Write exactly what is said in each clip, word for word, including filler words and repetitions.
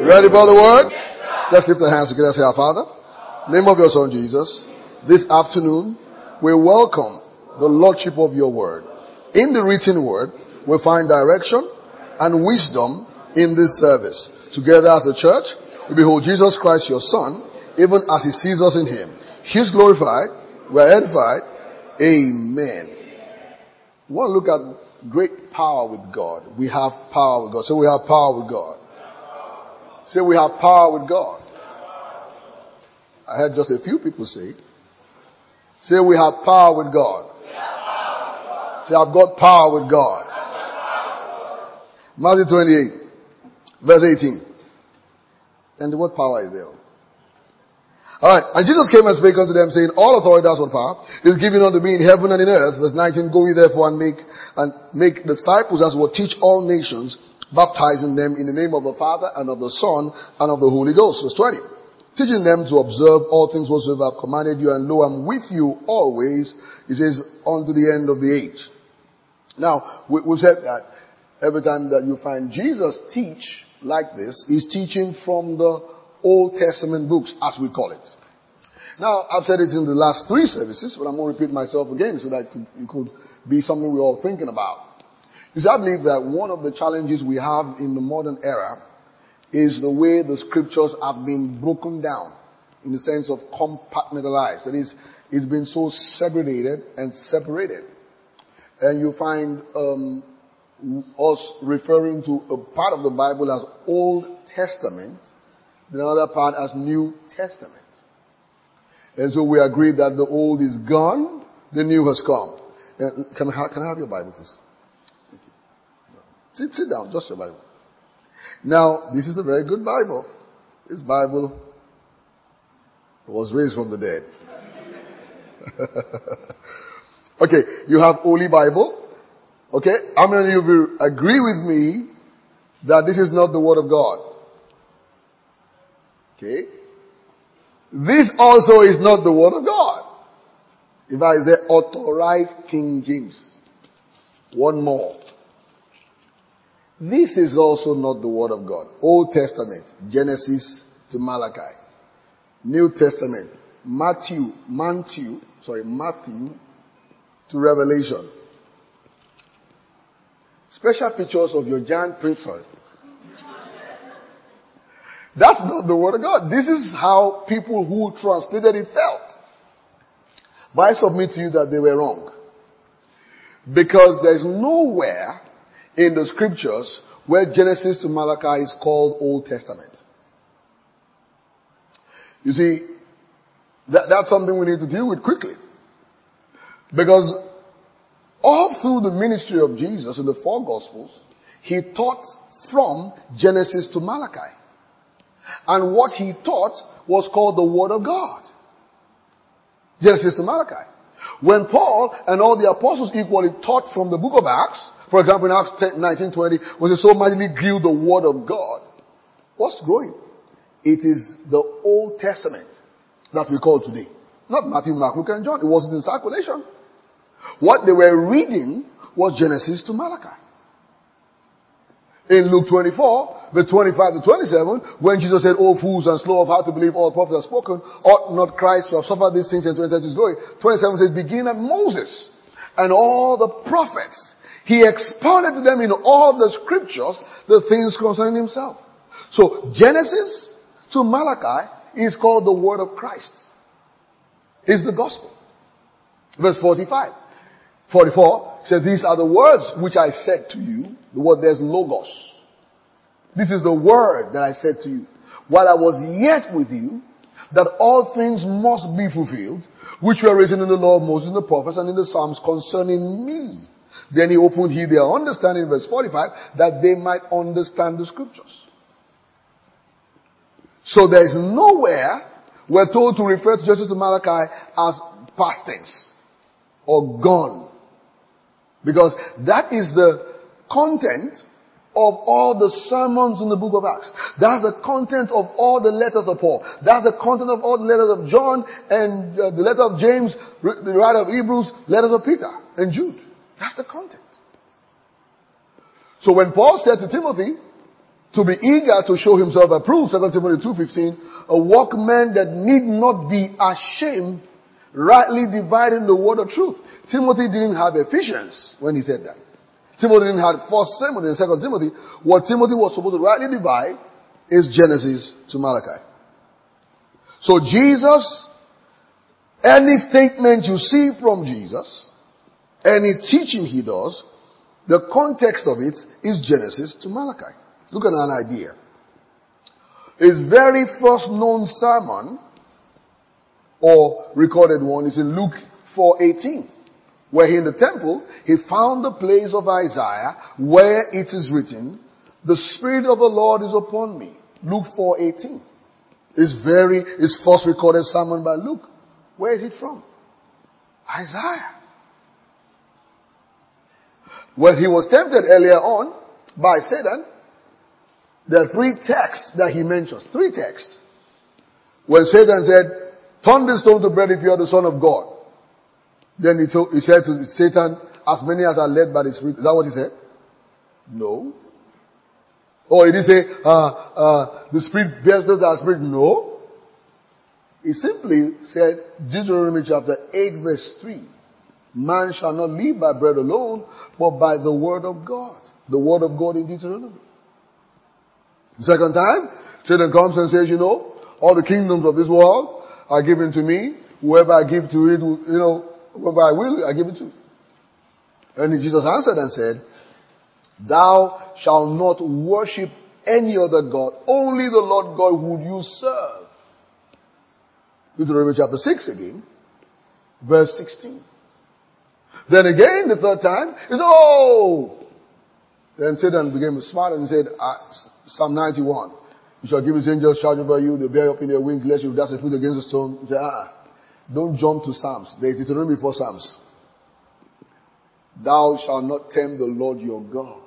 Ready for the word? Let's lift our hands together and say, Our Father, name of your Son Jesus, this afternoon we welcome the Lordship of your word. In the written word, we find direction and wisdom in this service. Together as a church, we behold Jesus Christ, your Son, even as he sees us in him. He's glorified, we're edified. Amen. We want to look at great power with God. We have power with God. So we have power with God. Say, we have power with God. I heard just a few people say. Say, we have power with God. Say, I've got power with God. Matthew twenty-eight, verse eighteen. And what power is there? Alright, and Jesus came and spake unto them, saying, All authority, that's what power, is given unto me in heaven and in earth. Verse nineteen, Go ye therefore and make, and make disciples as will teach all nations, baptizing them in the name of the Father and of the Son and of the Holy Ghost. Verse twenty. Teaching them to observe all things whatsoever I've commanded you, and lo, I'm with you always, he says, unto the end of the age. Now, we, we've said that every time that you find Jesus teach like this, he's teaching from the Old Testament books, as we call it. Now, I've said it in the last three services, but I'm going to repeat myself again so that it could, it could be something we're all thinking about. You see, I believe that one of the challenges we have in the modern era is the way the scriptures have been broken down in the sense of compartmentalized. That is, it's been so segregated and separated. And you find um, us referring to a part of the Bible as Old Testament, then another part as New Testament. And so we agree that the old is gone, the new has come. And can I, can I have your Bible, please? Sit, sit down, just your Bible. Now, this is a very good Bible. This Bible was raised from the dead. Okay, you have Holy Bible. Okay, how many of you agree with me that this is not the Word of God? Okay. This also is not the Word of God. If I say authorized King James. One more. This is also not the Word of God. Old Testament, Genesis to Malachi. New Testament, Matthew, Matthew, sorry, Matthew to Revelation. Special pictures of your giant priesthood. That's not the Word of God. This is how people who translated it felt. But I submit to you that they were wrong. Because there's nowhere in the scriptures where Genesis to Malachi is called Old Testament. You see, that, that's something we need to deal with quickly. Because all through the ministry of Jesus in the four Gospels, he taught from Genesis to Malachi. And what he taught was called the Word of God. Genesis to Malachi. When Paul and all the apostles equally taught from the book of Acts, for example, in Acts nineteen twenty, when they so mightily grew the Word of God, what's growing? It is the Old Testament that we call today. Not Matthew, Mark, Luke, and John. It wasn't in circulation. What they were reading was Genesis to Malachi. In Luke twenty-four, verse twenty-five to twenty-seven, when Jesus said, O fools and slow of heart to believe all prophets have spoken, ought not Christ to have suffered these things and to enter his glory? twenty-seven says, begin at Moses and all the prophets. He expounded to them in all the scriptures the things concerning himself. So Genesis to Malachi is called the Word of Christ. It's the gospel. Verse forty-five. forty-four says, these are the words which I said to you. The word there's logos. This is the word that I said to you while I was yet with you, that all things must be fulfilled, which were written in the law of Moses and the prophets and in the Psalms concerning me. Then he opened he their understanding, verse forty-five, that they might understand the scriptures. So there is nowhere we're told to refer to Genesis to Malachi as past tense or gone. Because that is the content of all the sermons in the book of Acts. That's the content of all the letters of Paul. That's the content of all the letters of John and uh, the letter of James, the writer of Hebrews, letters of Peter and Jude. That's the content. So when Paul said to Timothy, to be eager to show himself approved, Second Timothy two fifteen, a workman that need not be ashamed, rightly dividing the word of truth. Timothy didn't have Ephesians when he said that. Timothy didn't have First Timothy and Second Timothy. What Timothy was supposed to rightly divide is Genesis to Malachi. So Jesus, any statement you see from Jesus, any teaching he does, the context of it is Genesis to Malachi. Look at an idea. His very first known sermon, or recorded one, is in Luke four eighteen, where he in the temple, he found the place of Isaiah where it is written, the Spirit of the Lord is upon me. Luke four eighteen. It's very, his first recorded sermon by Luke. Where is it from? Isaiah. When he was tempted earlier on by Satan, there are three texts that he mentions. Three texts. When Satan said, turn this stone to bread if you are the Son of God. Then he, told, he said to Satan, as many as are led by the Spirit. Is that what he said? No. Or he did say, uh, uh, the Spirit bears those that are Spirit. No. He simply said, Deuteronomy chapter eight verse three. Man shall not live by bread alone, but by the word of God. The word of God in Deuteronomy. The second time, Satan comes and says, you know, all the kingdoms of this world are given to me. Whoever I give to it, you know, whoever I will, I give it to. And Jesus answered and said, thou shalt not worship any other God. Only the Lord God would you serve. Deuteronomy chapter six again, verse sixteen. Then again, the third time, is oh! Then Satan became smart and said, uh, Psalm ninety-one, he shall give his angels charge over you, they bear up in their wings, lest you dash a foot against the stone. He said, ah, don't jump to Psalms. There is Deuteronomy before Psalms. Thou shalt not tempt the Lord your God.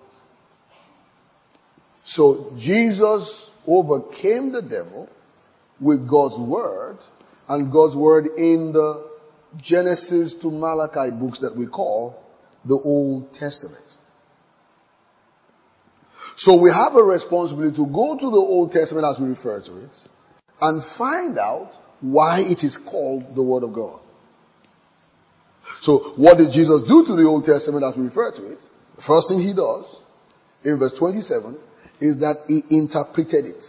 So Jesus overcame the devil with God's word, and God's word in the Genesis to Malachi books that we call the Old Testament. So we have a responsibility to go to the Old Testament as we refer to it and find out why it is called the Word of God. So what did Jesus do to the Old Testament as we refer to it? The first thing he does in verse twenty-seven is that he interpreted it.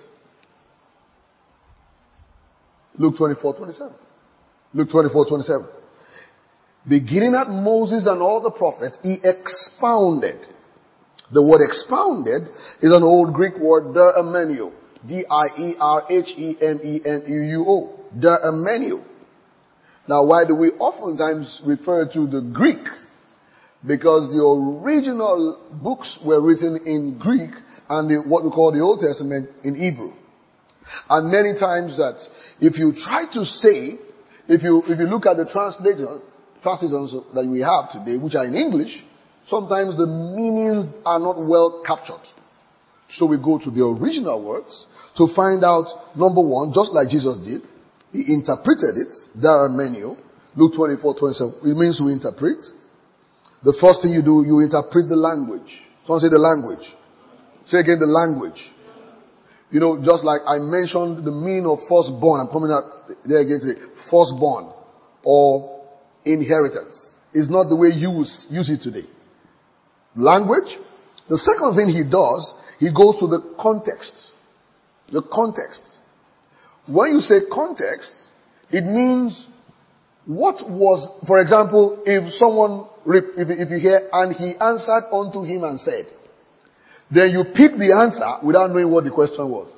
Luke twenty-four twenty-seven. Luke twenty-four twenty-seven. Beginning at Moses and all the prophets, he expounded. The word expounded is an old Greek word, dermenio. D I E R H E M E N E U O. Dermenio. Now, why do we oftentimes refer to the Greek? Because the original books were written in Greek and the, what we call the Old Testament in Hebrew. And many times that if you try to say, if you, if you look at the translation, translations that we have today, which are in English, sometimes the meanings are not well captured. So we go to the original words to find out, number one, just like Jesus did, he interpreted it. There are many. Luke twenty-four twenty-seven. It means to interpret. The first thing you do, you interpret the language. Someone say the language. Say again the language. You know, just like I mentioned the meaning of firstborn. I'm coming out there again today. Firstborn or inheritance. It's not the way you use it today. Language. The second thing he does, he goes to the context. The context. When you say context, it means what was, for example, if someone, if, if you hear, and he answered unto him and said, then you pick the answer without knowing what the question was.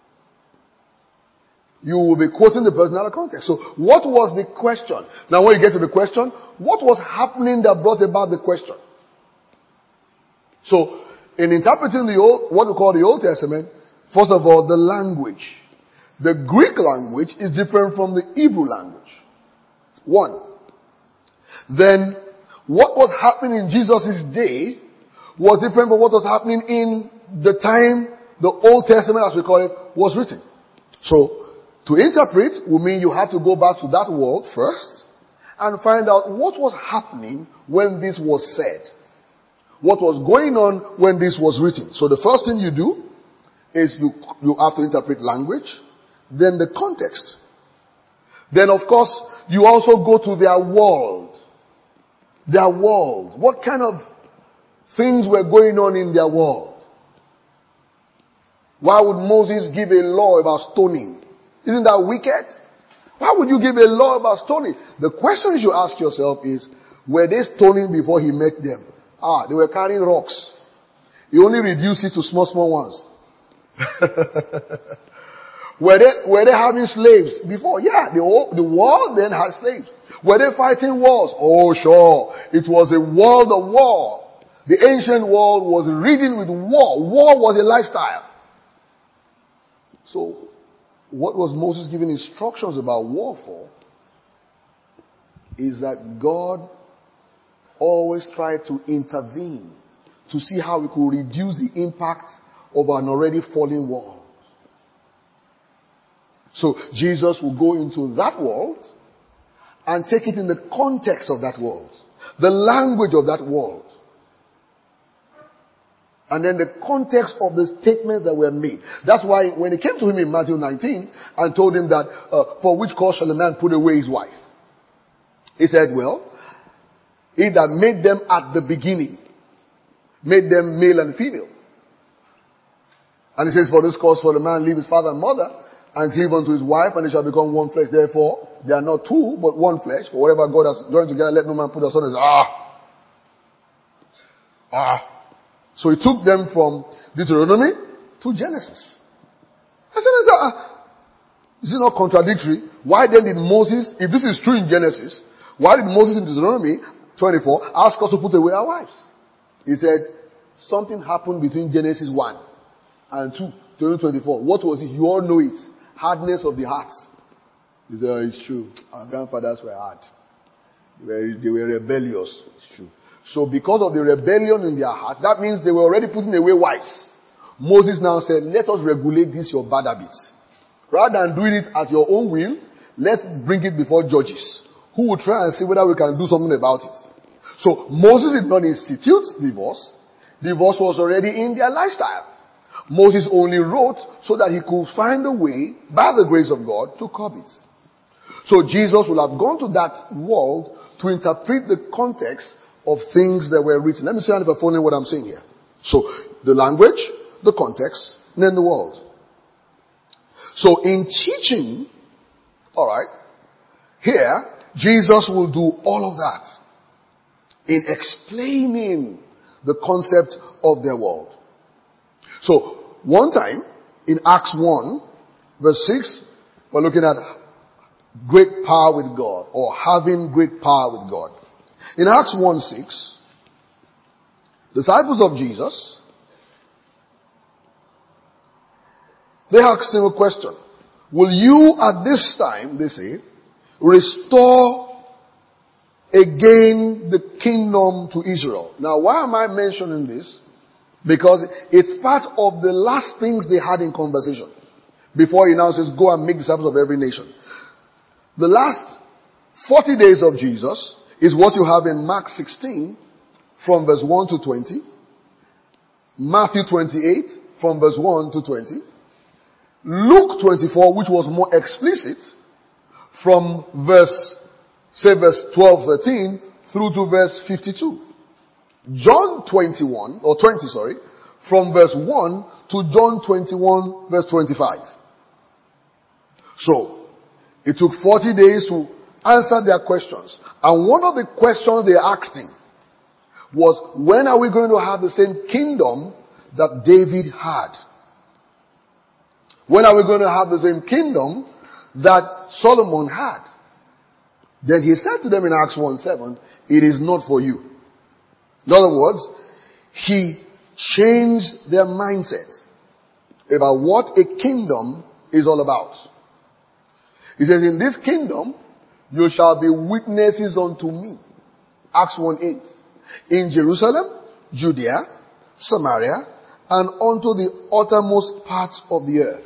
You will be quoting the person out of context. So what was the question? Now when you get to the question, what was happening that brought about the question? So in interpreting the old, what we call the Old Testament, first of all, the language. The Greek language is different from the Hebrew language. One. Then what was happening in Jesus' day was different from what was happening in the time the Old Testament, as we call it, was written. So to interpret will mean you have to go back to that world first and find out what was happening when this was said. What was going on when this was written. So the first thing you do is you, you have to interpret language, then the context. Then of course, you also go to their world. Their world. What kind of things were going on in their world? Why would Moses give a law about stoning? Isn't that wicked? Why would you give a law about stoning? The question you should ask yourself is, were they stoning before he met them? Ah, they were carrying rocks. He only reduced it to small, small ones. Were they, were they having slaves before? Yeah, the, the world then had slaves. Were they fighting wars? Oh, sure. It was a world of war. The ancient world was ridden with war. War was a lifestyle. So, what was Moses giving instructions about war for? Is that God always tried to intervene to see how we could reduce the impact of an already fallen world. So Jesus will go into that world and take it in the context of that world, the language of that world, and then the context of the statements that were made. That's why when he came to him in Matthew nineteen and told him that, uh, for which cause shall a man put away his wife? He said, well, he that made them at the beginning, made them male and female. And he says, for this cause shall a man leave his father and mother and cleave unto his wife, and they shall become one flesh. Therefore, they are not two, but one flesh. For whatever God has joined together, let no man put asunder. Ah! Ah! So he took them from Deuteronomy to Genesis. I said, ah, is it not contradictory? Why then did Moses, if this is true in Genesis, why did Moses in Deuteronomy twenty-four ask us to put away our wives? He said, something happened between Genesis one and two, Deuteronomy twenty-four. What was it? You all know it. Hardness of the heart. He said, oh, it's true. Our grandfathers were hard. They were, they were rebellious. It's true. So because of the rebellion in their heart, that means they were already putting away wives. Moses now said, let us regulate this your bad habits. Rather than doing it at your own will, let's bring it before judges, who will try and see whether we can do something about it. So Moses did not institute divorce. Divorce was already in their lifestyle. Moses only wrote so that he could find a way, by the grace of God, to curb it. So Jesus will have gone to that world to interpret the context of things that were written. Let me see if I'm following what I'm saying here. So, the language, the context, and then the world. So, in teaching, alright, here, Jesus will do all of that in explaining the concept of their world. So, one time, in Acts one, verse six, we're looking at great power with God, or having great power with God. In Acts one six, disciples of Jesus, they asked him a question. Will you at this time, they say, restore again the kingdom to Israel? Now, why am I mentioning this? Because it's part of the last things they had in conversation before he now says, go and make disciples of every nation. The last forty days of Jesus is what you have in Mark sixteen from verse one to twenty, Matthew twenty-eight from verse one to twenty, Luke twenty-four, which was more explicit, from verse, say verse twelve, thirteen through to verse fifty-two. John twenty-one, or twenty, sorry, from verse one to John twenty-one, verse twenty-five. So, it took forty days to answer their questions. And one of the questions they asked him was, when are we going to have the same kingdom that David had? When are we going to have the same kingdom that Solomon had? Then he said to them in Acts one seven, it is not for you. In other words, he changed their mindset about what a kingdom is all about. He says, in this kingdom, you shall be witnesses unto me. Acts one eight. In Jerusalem, Judea, Samaria, and unto the uttermost parts of the earth.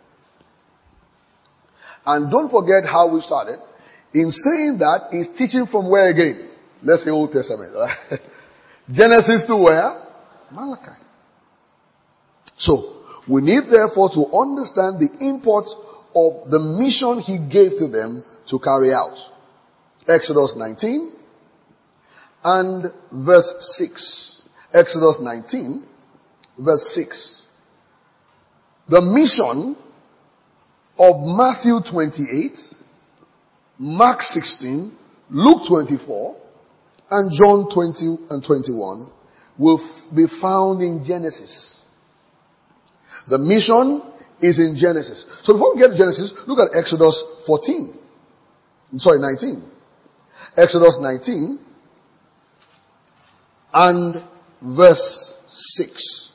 And don't forget how we started. In saying that, he's teaching from where again? Let's say Old Testament, right? Genesis to where? Malachi. So, We need therefore to understand the import of the mission he gave to them to carry out. Exodus nineteen and verse six. Exodus nineteen, verse six. The mission of Matthew twenty-eight, Mark sixteen, Luke twenty-four, and John twenty and twenty-one will be found in Genesis. The mission is in Genesis. So before we get to Genesis, look at Exodus fourteen. I'm sorry, nineteen. Exodus nineteen and verse six.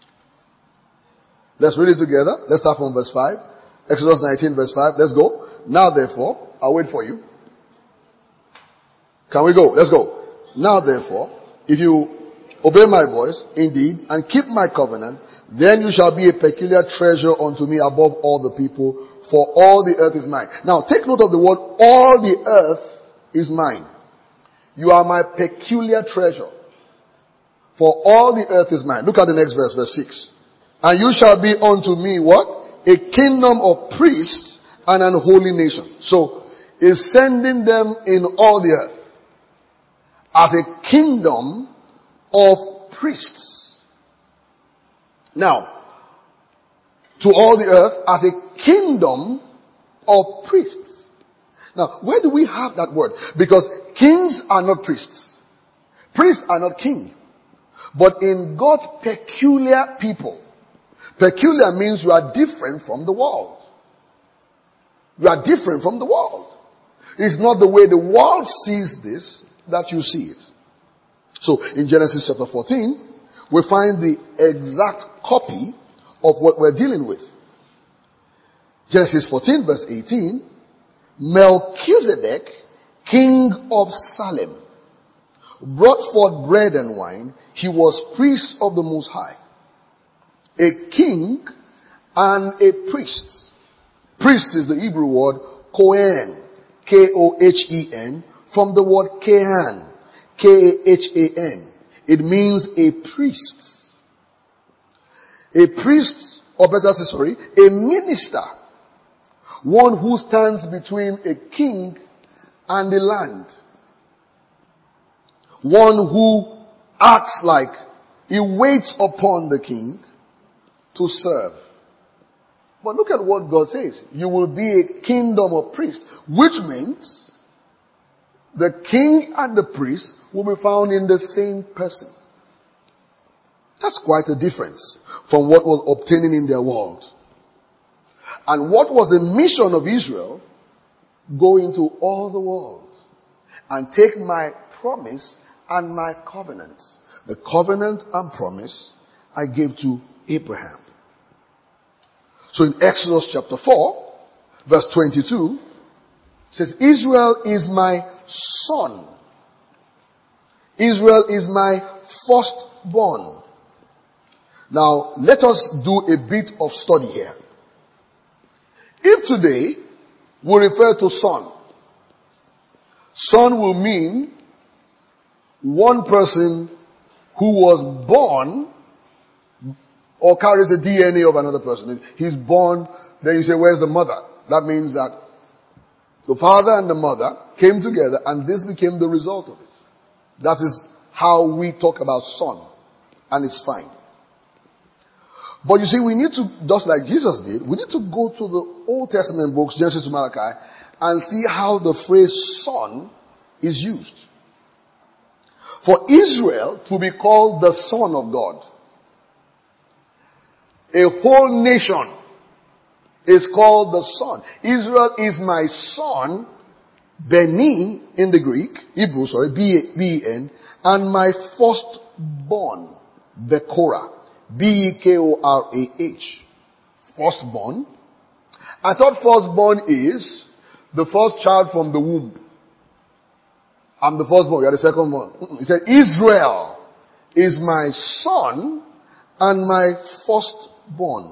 Let's read it together. Let's start from verse five. Exodus nineteen verse five. Let's go. Now therefore, I'll wait for you. Can we go? Let's go. Now therefore, if you obey my voice, indeed, and keep my covenant, then you shall be a peculiar treasure unto me above all the people, for all the earth is mine. Now take note of the word, all the earth is mine. You are my peculiar treasure. For all the earth is mine. Look at the next verse, verse six. And you shall be unto me what? A kingdom of priests and an holy nation. So, is sending them in all the earth as a kingdom of priests. Now, to all the earth as a kingdom of priests. Now, where do we have that word? Because kings are not priests. Priests are not king. But in God's peculiar people, peculiar means you are different from the world. You are different from the world. It's not the way the world sees this that you see it. So in Genesis chapter fourteen, we find the exact copy of what we're dealing with. Genesis fourteen verse eighteen, Melchizedek, king of Salem, brought forth bread and wine. He was priest of the Most High. A king and a priest. Priest is the Hebrew word Kohen. K O H E N. From the word Kehan. K A H A N. It means a priest. A priest, or better say, sorry, a minister. One who stands between a king and the land. One who acts like he waits upon the king to serve. But look at what God says. You will be a kingdom of priests, which means the king and the priest will be found in the same person. That's quite a difference from what was obtaining in their world. And what was the mission of Israel? Go into all the world and take my promise and my covenant. The covenant and promise I gave to Abraham. So in Exodus chapter four, verse twenty-two, it says, Israel is my son. Israel is my firstborn. Now, let us do a bit of study here. If today we refer to son, son will mean one person who was born or carries the D N A of another person. He's born, then you say, where's the mother? That means that the father and the mother came together and this became the result of it. That is how we talk about son. And it's fine. But you see, we need to, just like Jesus did, we need to go to the Old Testament books, Genesis to Malachi, and see how the phrase son is used. For Israel to be called the son of God, a whole nation is called the son. Israel is my son, Beni in the Greek, Hebrew, sorry, B E N, and my firstborn, Bekorah, B E K O R A H. Firstborn. I thought firstborn is the first child from the womb. I'm the firstborn, you're the second one. He said, Israel is my son and my firstborn.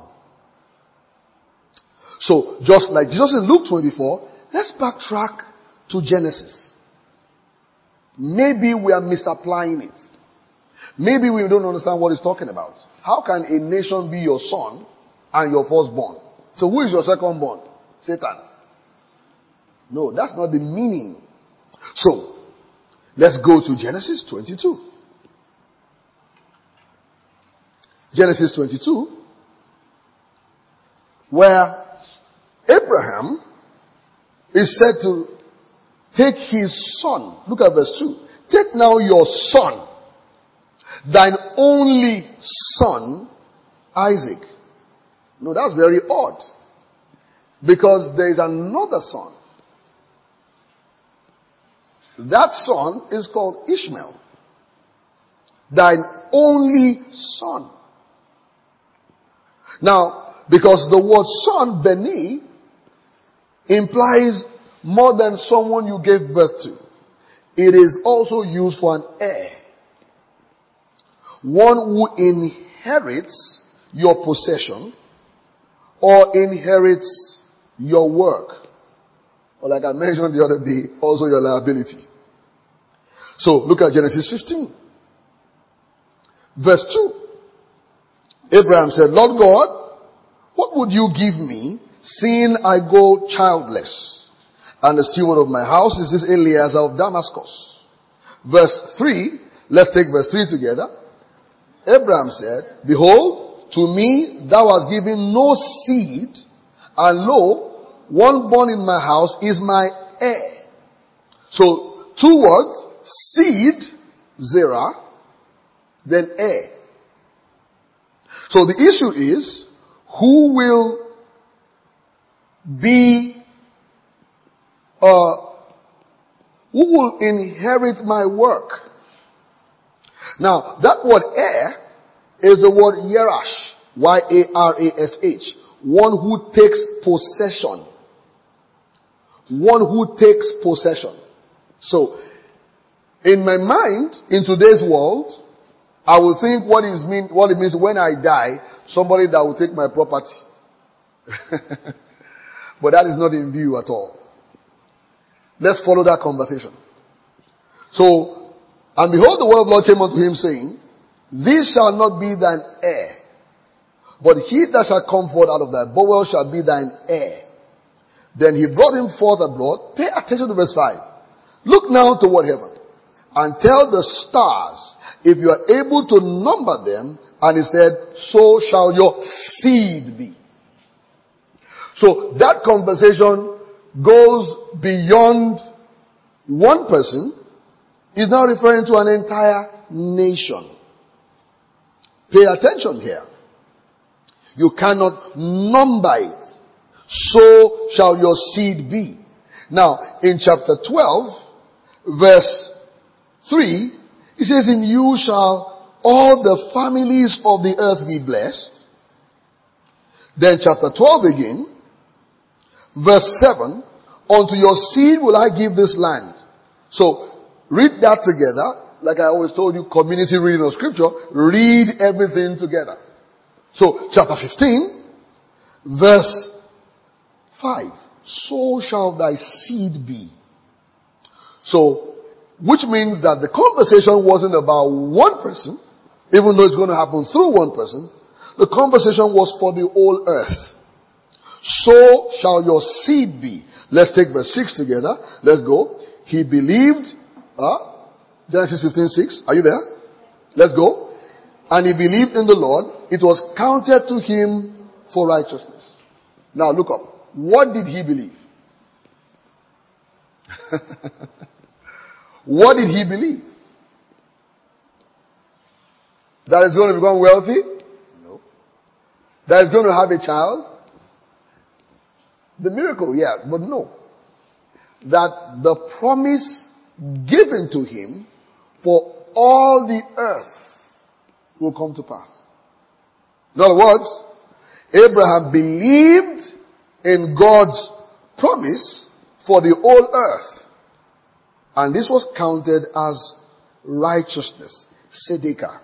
So, just like Jesus in Luke twenty-four, let's backtrack to Genesis. Maybe we are misapplying it. Maybe we don't understand what he's talking about. How can a nation be your son and your firstborn. So who is your secondborn? Satan. No, that's not the meaning. So, let's go to Genesis twenty-two. Genesis twenty-two, where Abraham is said to take his son. Look at verse two. Take now your son, thine only son, Isaac. No, that's very odd. Because there is another son. That son is called Ishmael. Thine only son. Now, because the word son, Beni, implies more than someone you gave birth to. It is also used for an heir. One who inherits your possession or inherits your work. Or like I mentioned the other day, also your liability. So, look at Genesis fifteen. Verse two. Abraham said, Lord God, what would you give me, seeing I go childless? And the steward of my house is this Eliezer of Damascus. Verse three, let's take verse three together. Abraham said, Behold, to me thou hast given no seed, and lo, one born in my house is my heir. So, two words, seed, Zerah, then heir. So the issue is, who will be, uh, who will inherit my work? Now, that word heir is the word Yerash, Y A R A S H. One who takes possession. One who takes possession. So, in my mind, in today's world, I will think what is mean, what it means when I die, somebody that will take my property. But that is not in view at all. Let's follow that conversation. So, and behold, the word of the Lord came unto him, saying, This shall not be thine heir, but he that shall come forth out of thy bowel shall be thine heir. Then he brought him forth abroad. Pay attention to verse five. Look now toward heaven, and tell the stars, if you are able to number them. And he said, so shall your seed be. So that conversation goes beyond one person. Is now referring to an entire nation. Pay attention here. You cannot number it. So shall your seed be. Now, in chapter twelve, verse three, it says, in you shall all the families of the earth be blessed. Then chapter twelve again, verse seven, unto your seed will I give this land. So, read that together. Like I always told you, community reading of scripture, read everything together. So, chapter fifteen, verse five, so shall thy seed be. So, which means that the conversation wasn't about one person, even though it's going to happen through one person. The conversation was for the whole earth. So shall your seed be. Let's take verse six together. Let's go. He believed, uh, Genesis fifteen six. Are you there? Let's go. And he believed in the Lord. It was counted to him for righteousness. Now look up. What did he believe? What did he believe? That he's going to become wealthy? No. That he's going to have a child? The miracle, yeah, but no. That the promise given to him for all the earth will come to pass. In other words, Abraham believed in God's promise for the whole earth. And this was counted as righteousness. Tzedekah.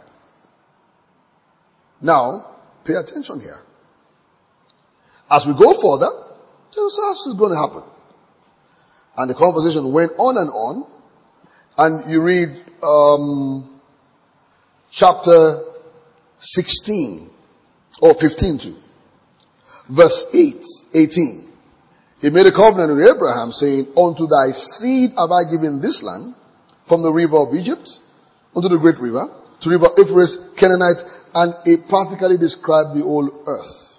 Now, pay attention here. As we go further, this is going to happen. And the conversation went on and on. And you read um, chapter sixteen or fifteen too. verse eight, eighteen. He made a covenant with Abraham, saying, unto thy seed have I given this land, from the river of Egypt, unto the great river, to river Euphrates, Canaanites, and it practically described the whole earth.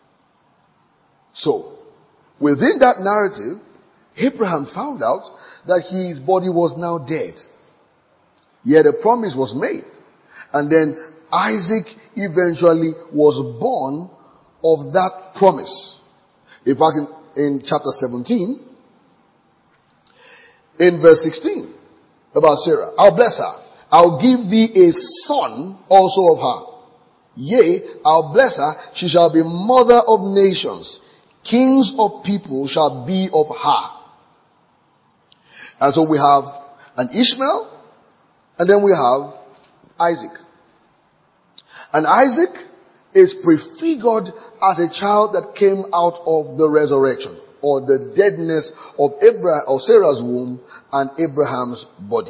So, within that narrative, Abraham found out that his body was now dead. Yet a promise was made. And then Isaac eventually was born of that promise. In fact, in, in chapter seventeen, in verse sixteen, about Sarah, I'll bless her. I'll give thee a son also of her. Yea, I'll bless her. She shall be mother of nations. Kings of people shall be of her. And so we have an Ishmael, and then we have Isaac. And Isaac is prefigured as a child that came out of the resurrection, or the deadness of Abraham, or Sarah's womb and Abraham's body.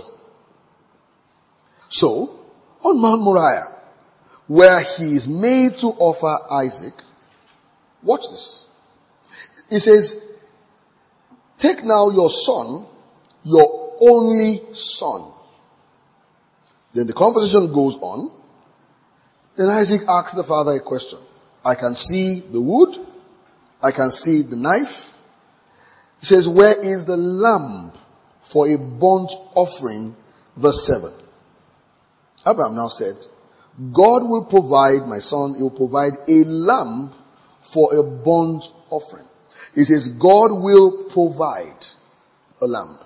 So, on Mount Moriah, where he is made to offer Isaac, watch this. He says, take now your son, your only son. Then the conversation goes on. Then Isaac asks the father a question. I can see the wood. I can see the knife. He says, where is the lamb for a burnt offering? Verse seven. Abraham now said, God will provide, my son, he will provide a lamb for a burnt offering. He says, God will provide a lamb.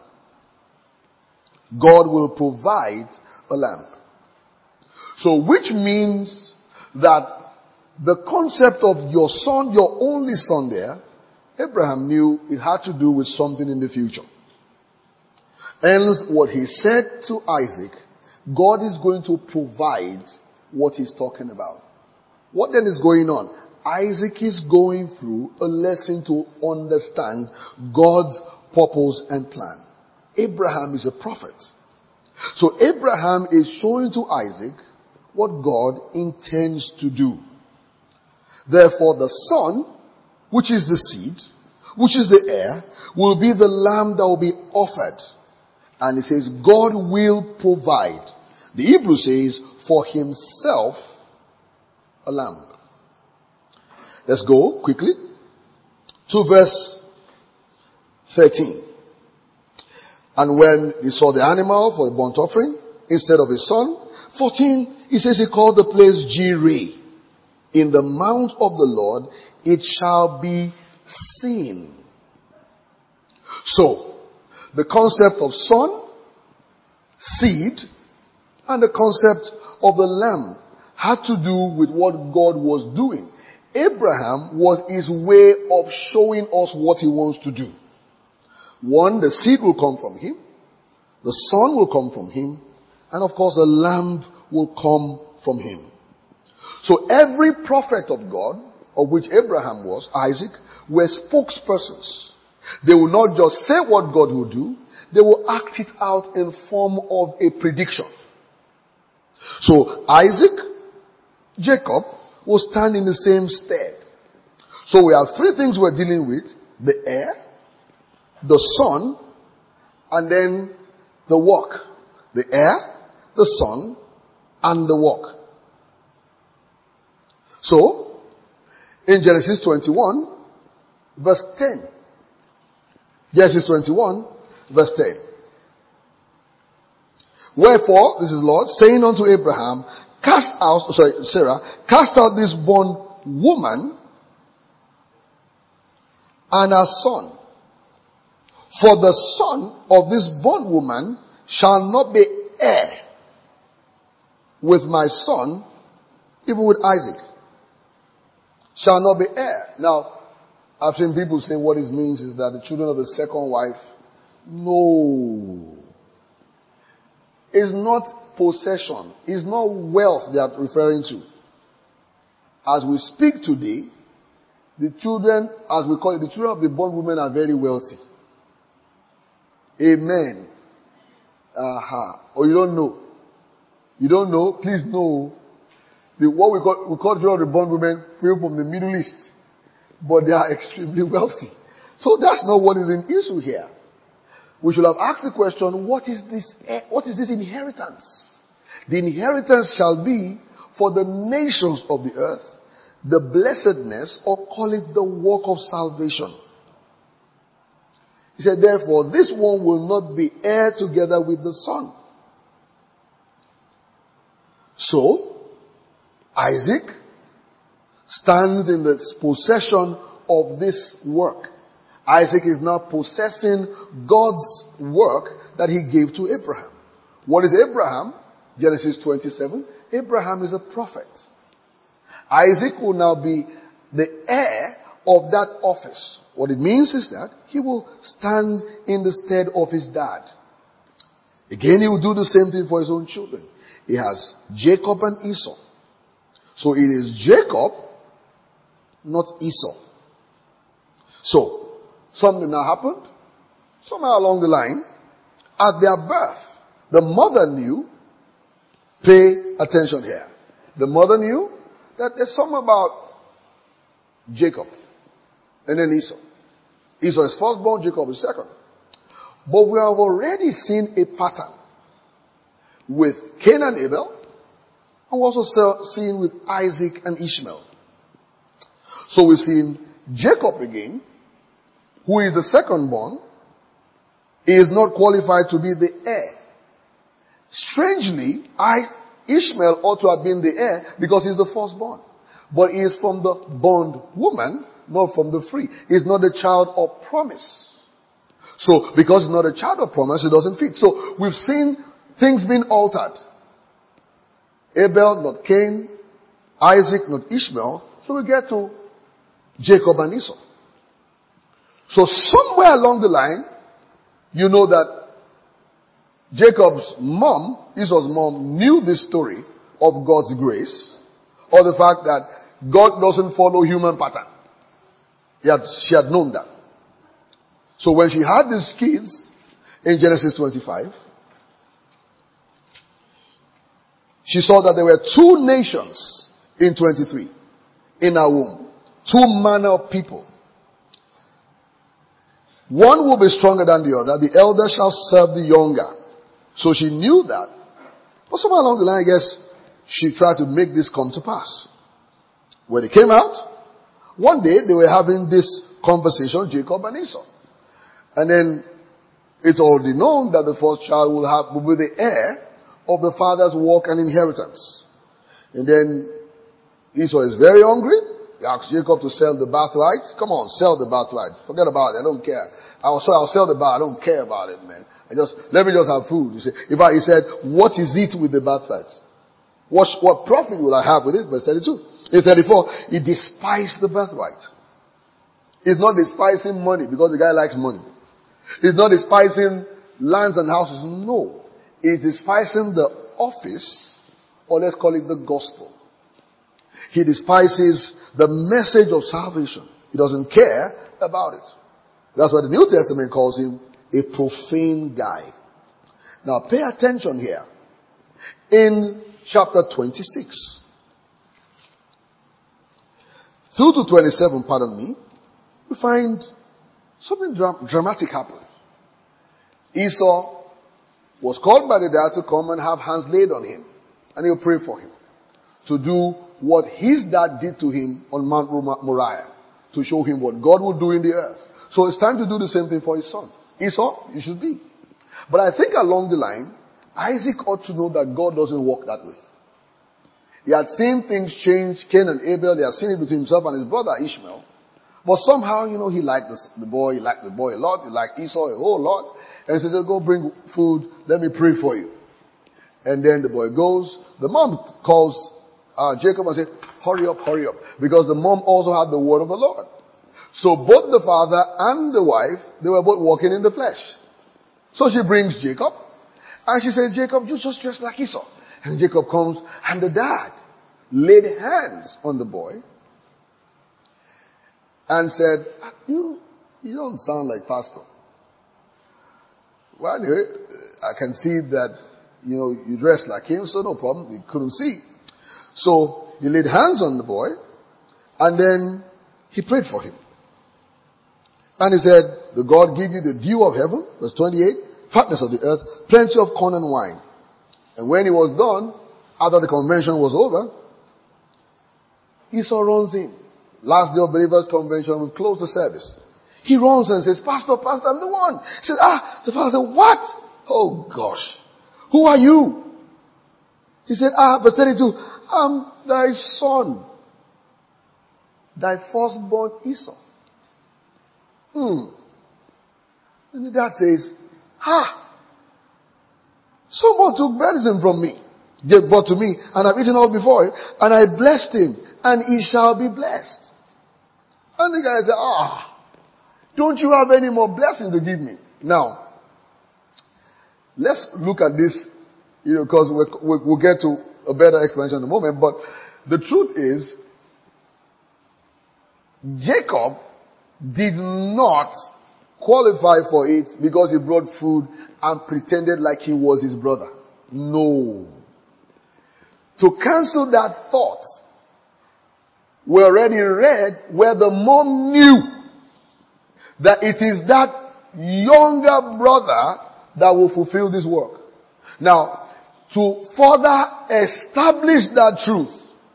God will provide a lamb. So which means that the concept of your son, your only son there, Abraham knew it had to do with something in the future. Hence, what he said to Isaac, God is going to provide what he's talking about. What then is going on? Isaac is going through a lesson to understand God's purpose and plan. Abraham is a prophet. So Abraham is showing to Isaac what God intends to do. Therefore the son, which is the seed, which is the heir, will be the lamb that will be offered. And it says, God will provide. The Hebrew says, for himself a lamb. Let's go quickly to verse thirteen. And when he saw the animal for the burnt offering instead of his son, fourteen, he says he called the place Jireh. In the mount of the Lord it shall be seen. So, the concept of son, seed, and the concept of the lamb had to do with what God was doing. Abraham was his way of showing us what he wants to do. One, the seed will come from him. The son will come from him. And of course the lamb will come from him. So every prophet of God, of which Abraham was, Isaac, were spokespersons. They will not just say what God will do, they will act it out in form of a prediction. So Isaac, Jacob, will stand in the same stead. So we have three things we're dealing with: the heir, the son, and then the work. The heir, the son, and the work. So, in Genesis twenty-one, verse ten. Genesis twenty-one, verse ten. Wherefore, this is Lord, saying unto Abraham, cast out, sorry, Sarah, cast out this born woman and her son. For the son of this born woman shall not be heir with my son, even with Isaac. Shall not be heir. Now, I've seen people say what it means is that the children of the second wife. No. It's not possession. It's not wealth they are referring to. As we speak today, the children, as we call it, the children of the born women are very wealthy. Amen. Aha. Or you don't know. You don't know? Please know. The, what we call, we call children of the born women, people from the Middle East. but they are extremely wealthy. So that's not what is in issue here. We should have asked the question, what is this, what is this inheritance? The inheritance shall be for the nations of the earth, the blessedness, or call it the work of salvation. He said, therefore, this one will not be heir together with the son. So, Isaac stands in the possession of this work. Isaac is now possessing God's work that he gave to Abraham. What is Abraham? Genesis twenty-seven. Abraham is a prophet. Isaac will now be the heir of that office. What it means is that he will stand in the stead of his dad. Again, he will do the same thing for his own children. He has Jacob and Esau. So it is Jacob, not Esau. So, something now happened. Somewhere along the line, at their birth, the mother knew, pay attention here. The mother knew that there's something about Jacob and then Esau. Esau is firstborn, Jacob is second. But we have already seen a pattern with Cain and Abel, and we're also seeing with Isaac and Ishmael. So we've seen Jacob again, who is the second-born, is not qualified to be the heir. Strangely, I, Ishmael ought to have been the heir because he's the firstborn. But he is from the bondwoman, not from the free. He's not the child of promise. So, because he's not a child of promise, it doesn't fit. So, we've seen things being altered. Abel, not Cain. Isaac, not Ishmael. So we get to Jacob and Esau. So somewhere along the line, you know that Jacob's mom, Esau's mom, knew this story of God's grace, or the fact that God doesn't follow human pattern. He had, she had known that. So when she had these kids in Genesis twenty-five, she saw that there were two nations in twenty-three in her womb. Two manner of people. One will be stronger than the other. The elder shall serve the younger. So she knew that. But somewhere along the line, I guess, she tried to make this come to pass. When they came out, one day they were having this conversation, Jacob and Esau. And then it's already known that the first child will have will be the heir of the father's work and inheritance. And then Esau is very hungry. He asks Jacob to sell the birthright. Come on, sell the birthright. Forget about it. I don't care. I'll, I'll sell the birthright. I don't care about it, man. I just, let me just have food. You see, in fact, he said, what is it with the birthright? What, what profit will I have with it? Verse thirty-two. In thirty-four, he despised the birthright. He's not despising money because the guy likes money. He's not despising lands and houses. No. He's despising the office, or let's call it the gospel. He despises the message of salvation. He doesn't care about it. That's why the New Testament calls him a profane guy. Now pay attention here. In chapter twenty-six, through to twenty-seven, pardon me, we find something dra- dramatic happen. Esau was called by the dad to come and have hands laid on him. And he'll pray for him. To do what his dad did to him on Mount Moriah. To show him what God would do in the earth. So it's time to do the same thing for his son. Esau, you should be. But I think along the line, Isaac ought to know that God doesn't work that way. He had seen things change, Cain and Abel. He had seen it between himself and his brother Ishmael. But somehow, you know, he liked this, the boy. He liked the boy a lot. He liked Esau a whole lot. And he said, go bring food. Let me pray for you. And then the boy goes. The mom calls uh, Jacob and says, hurry up, hurry up. Because the mom also had the word of the Lord. So both the father and the wife, they were both walking in the flesh. So she brings Jacob. And she says, Jacob, you just dress like Esau. And Jacob comes, and the dad laid hands on the boy and said, you, you don't sound like pastor. Well, anyway, I can see that, you know, you dress like him, so no problem. He couldn't see. So he laid hands on the boy, and then He prayed for him. And he said, the God give you the dew of heaven, verse twenty-eight, fatness of the earth, plenty of corn and wine. And when he was done, after the convention was over, Esau runs in. Last day of believers convention, we close the service. He runs and says, Pastor, Pastor, I'm the one. He says, ah, the father said, what? Oh gosh. Who are you? He said, ah, verse thirty-two, I'm thy son, thy firstborn Esau. Hmm. And the dad says, ha, someone took venison from me, gave birth to me, and I've eaten all before him, and I blessed him, and he shall be blessed. And the guy said, ah, don't you have any more blessing to give me? Now, let's look at this, you know, because we'll, we'll get to a better explanation in a moment, but the truth is, Jacob did not qualify for it because he brought food and pretended like he was his brother. No. To cancel that thought, we already read where the mom knew that it is that younger brother that will fulfill this work. Now, to further establish that truth,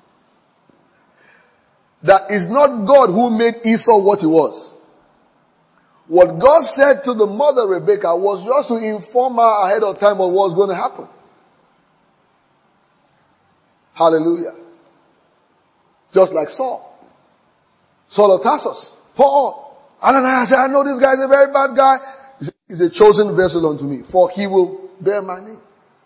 that is not God who made Esau what he was. What God said to the mother Rebecca was just to inform her ahead of time of what was going to happen. Hallelujah. Just like Saul. Saul of Tarsus. Paul. Ananias said, I know this guy is a very bad guy. He's a chosen vessel unto me, for he will bear my name.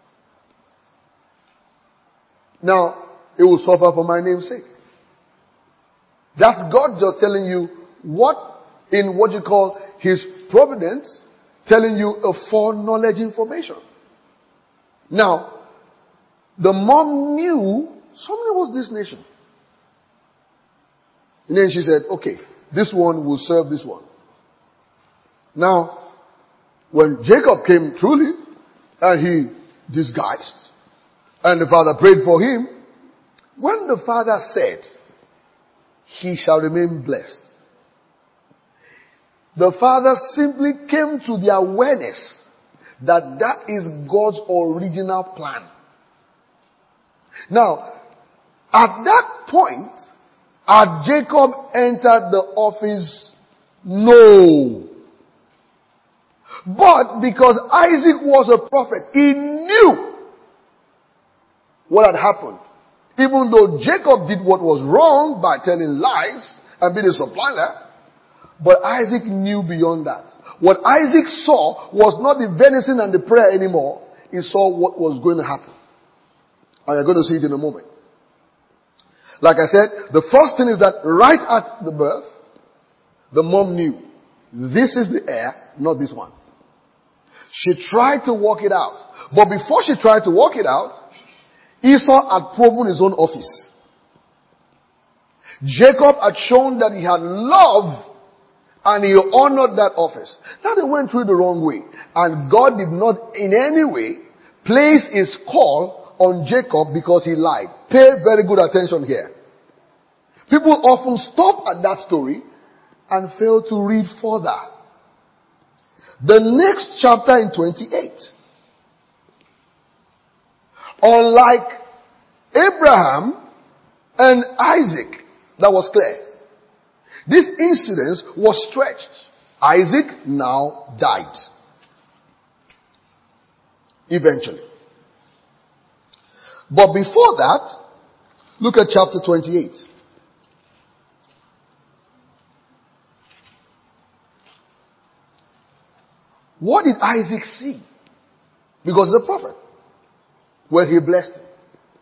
Now, it will suffer for my name's sake. That's God just telling you what, in what you call his providence, telling you a foreknowledge information. Now, the mom knew something was this nation. And then she said, okay, this one will serve this one. Now, when Jacob came truly, and he disguised, and the father prayed for him, when the father said, he shall remain blessed, the father simply came to the awareness that that is God's original plan. Now, at that point, had Jacob entered the office? No. But because Isaac was a prophet, he knew what had happened. Even though Jacob did what was wrong by telling lies and being a supplier, but Isaac knew beyond that. What Isaac saw was not the venison and the prayer anymore. He saw what was going to happen. And you're going to see it in a moment. Like I said, the first thing is that right at the birth, the mom knew this is the heir, not this one. She tried to work it out. But before she tried to work it out, Esau had proven his own office. Jacob had shown that he had love and he honored that office. Now they went through it the wrong way. And God did not in any way place his call on Jacob because he lied. Pay very good attention here. People often stop at that story and fail to read further. The next chapter in twenty-eight. Unlike Abraham and Isaac, that was clear. This incident was stretched. Isaac now died. Eventually. But before that, look at chapter twenty-eight. What did Isaac see? Because he's a prophet. Well, he blessed him.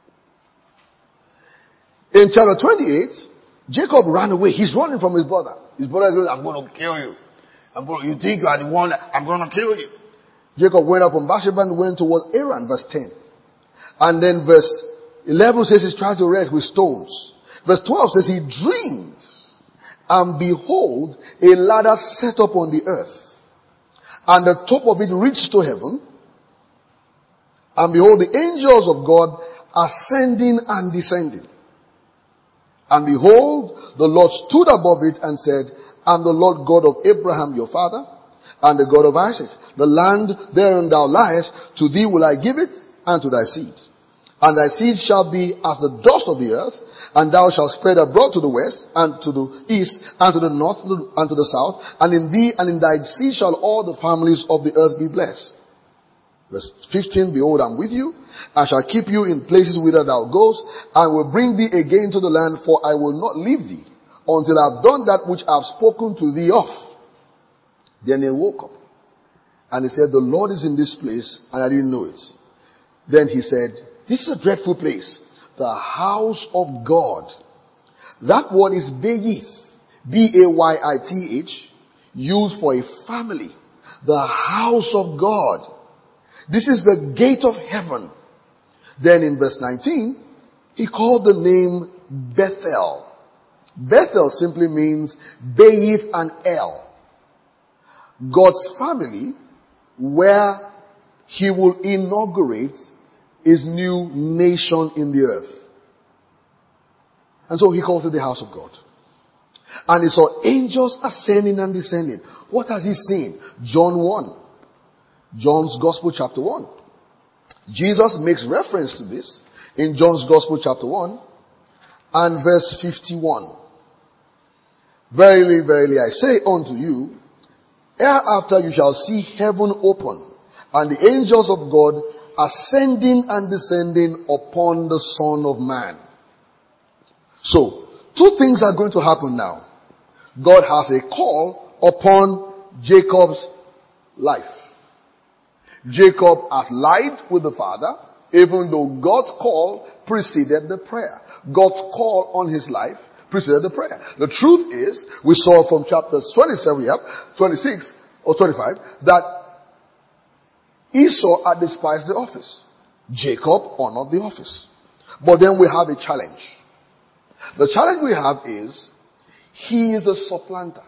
In chapter twenty-eight, Jacob ran away. He's running from his brother. His brother is going, I'm going to kill you. I'm going to, you think you are the one that I'm going to kill you. Jacob went up from Beersheba and went towards Aram, verse ten. And then verse eleven says he's trying to rest with stones. Verse twelve says he dreamed, and behold, a ladder set up on the earth, and the top of it reached to heaven, and behold, the angels of God ascending and descending. And behold, the Lord stood above it and said, I am the Lord God of Abraham your father, and the God of Isaac. The land wherein thou liest, to thee will I give it, and to thy seed. And thy seed shall be as the dust of the earth, and thou shalt spread abroad to the west, and to the east, and to the north, and to the south. And in thee and in thy seed shall all the families of the earth be blessed. Verse fifteen, behold, I am with you. I shall keep you in places whither thou goest, and will bring thee again to the land, for I will not leave thee until I have done that which I have spoken to thee of. Then he woke up, and he said, the Lord is in this place, and I didn't know it. Then he said, this is a dreadful place, the house of God. That word is Bayith, B A Y I T H, used for a family. The house of God. This is the gate of heaven. Then in verse nineteen, he called the name Bethel. Bethel simply means Bayith and El. God's family, where he will inaugurate his new nation in the earth. And so he calls it the house of God. And he saw angels ascending and descending. What has he seen? John one. John's Gospel chapter one. Jesus makes reference to this in John's Gospel chapter one and verse fifty-one. Verily, verily, I say unto you, hereafter you shall see heaven open, and the angels of God ascending and descending upon the Son of Man. So, two things are going to happen now. God has a call upon Jacob's life. Jacob has lied with the father, even though God's call preceded the prayer. God's call on his life preceded the prayer. The truth is, we saw from chapters twenty-seven, yep, twenty-six or twenty-five, that Esau had despised the office. Jacob honored the office. But then we have a challenge. The challenge we have is, he is a supplanter.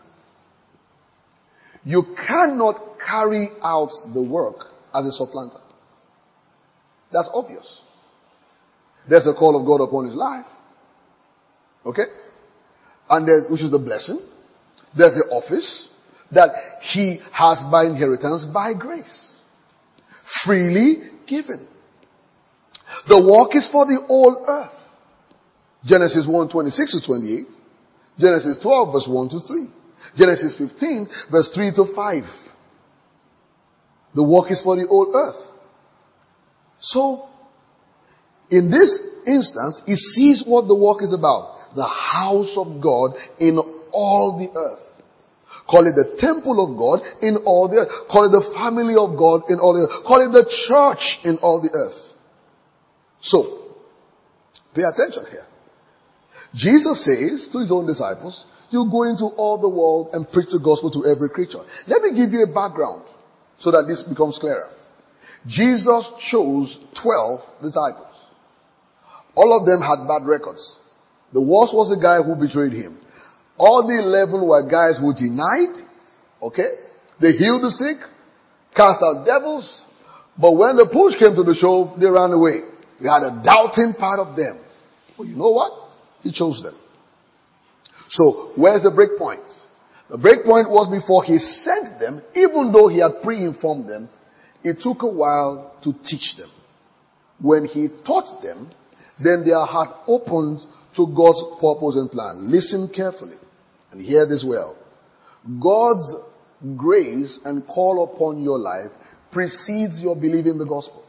You cannot carry out the work as a supplanter. That's obvious. There's a call of God upon his life. Okay? And there, which is the blessing. There's the office that he has by inheritance by grace. Freely given. The work is for the whole earth. Genesis one, twenty-six to twenty-eight. Genesis twelve, verse one to three. Genesis fifteen, verse three to five. The work is for the whole earth. So, in this instance, he sees what the work is about. The house of God in all the earth. Call it the temple of God in all the earth. Call it the family of God in all the earth. Call it the church in all the earth. So, pay attention here. Jesus says to his own disciples, you go into all the world and preach the gospel to every creature. Let me give you a background so that this becomes clearer. Jesus chose twelve disciples. All of them had bad records. The worst was the guy who betrayed him. All the eleven were guys who denied. Okay? They healed the sick, cast out devils, but when the push came to the shove, they ran away. We had a doubting part of them. Well, you know what? He chose them. So, where's the break point? The break point was before he sent them, even though he had pre-informed them, it took a while to teach them. When he taught them, then their heart opened to God's purpose and plan. Listen carefully and hear this well. God's grace and call upon your life precedes your belief in the gospel.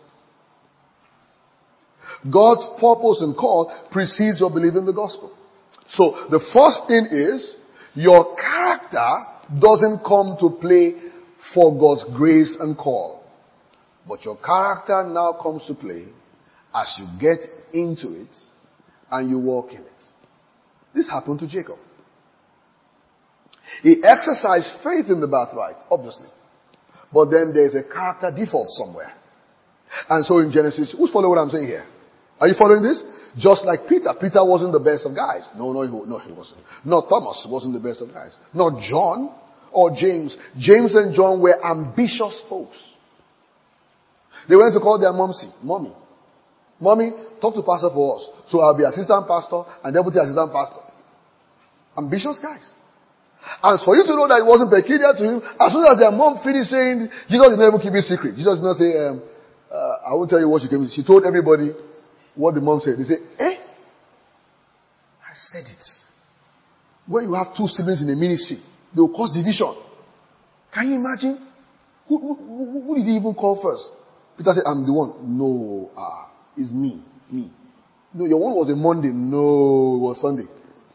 God's purpose and call precedes your belief in the gospel. So the first thing is, your character doesn't come to play for God's grace and call. But your character now comes to play as you get into it and you walk in it. This happened to Jacob. He exercised faith in the birthright, obviously. But then there's a character default somewhere. And so in Genesis, who's following what I'm saying here? Are you following this? Just like Peter. Peter wasn't the best of guys. No, no, he, no, he wasn't. Not Thomas wasn't the best of guys. Not John or James. James and John were ambitious folks. They went to call their momsy, mommy. Mommy, talk to pastor for us. So I'll be assistant pastor and deputy assistant pastor. Ambitious guys. And for you to know that it wasn't peculiar to him, as soon as their mom finished saying, Jesus did not even keep it secret. Jesus did not say, um, uh, I won't tell you what she came with. She told everybody what the mom said. They say, eh? I said it. When you have two siblings in a ministry, they will cause division. Can you imagine? Who, who, who, who did he even call first? Peter said, I'm the one. No, ah. It's me. Me. No, your one was a Monday. No, it was Sunday.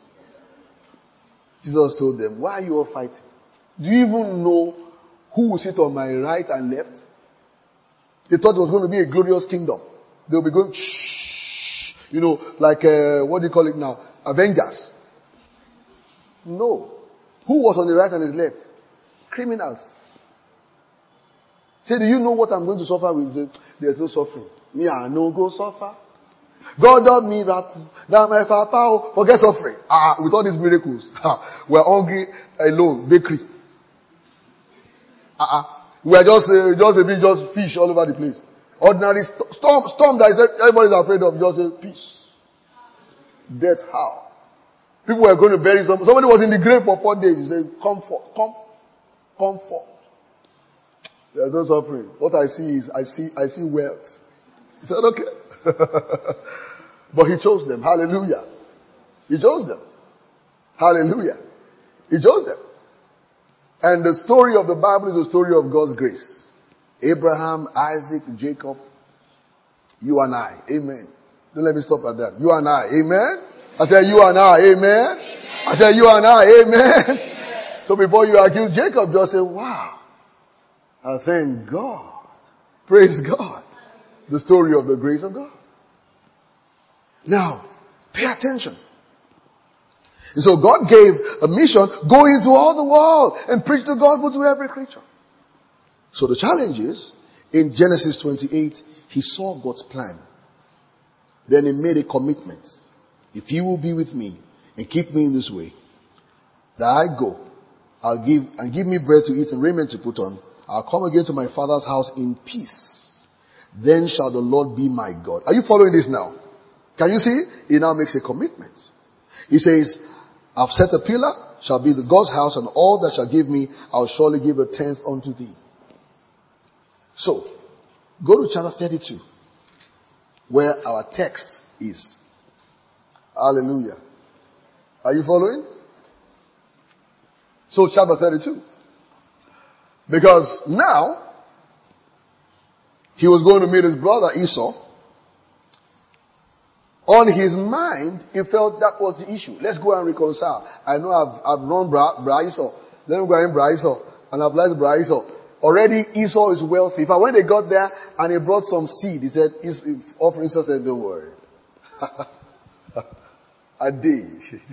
Jesus told them, why are you all fighting? Do you even know who will sit on my right and left? They thought it was going to be a glorious kingdom. They'll be going, shh, you know, like, uh, what do you call it now? Avengers. No. Who was on the right and his left? Criminals. Say, do you know what I'm going to suffer with? Say, there's no suffering. Me, I no go suffer. God of miracle. Now my papa, forget suffering. Ah, with all these miracles. Ah, we're hungry alone, bakery. Ah, ah. We're just, uh, just a bit, just fish all over the place. Ordinary st- storm, storm that is, everybody's afraid of, just a peace. Death, how? People were going to bury somebody. Somebody was in the grave for four days. He said, come forth, come, come forth. There's no suffering. What I see is, I see, I see wealth. He said, okay. But he chose them. Hallelujah. He chose them. Hallelujah. He chose them. And the story of the Bible is the story of God's grace. Abraham, Isaac, Jacob, you and I. Amen. Don't let me stop at that. You and I. Amen. I said you and I. Amen. Amen. I said you and I. Amen. Amen. So before you accuse Jacob, just say, wow. I thank God. Praise God. The story of the grace of God. Now, pay attention. And so God gave a mission, go into all the world and preach the gospel to every creature. So the challenge is, in Genesis twenty-eight, he saw God's plan. Then he made a commitment. If you will be with me and keep me in this way, that I go, I'll give, and give me bread to eat and raiment to put on, I'll come again to my father's house in peace. Then shall the Lord be my God. Are you following this now? Can you see? He now makes a commitment. He says, I've set a pillar, shall be the God's house, and all that shall give me, I'll surely give a tenth unto thee. So, go to chapter thirty-two, where our text is. Hallelujah. Are you following? So, chapter thirty-two. Because now, he was going to meet his brother Esau. On his mind, he felt that was the issue. Let's go and reconcile. I know I've, I've known Bra, Bra Esau. Let me go and Bra Esau. And I've liked Bra Esau. Already Esau is wealthy. But when they got there and he brought some seed, he said, offering Esau said, don't worry. A day.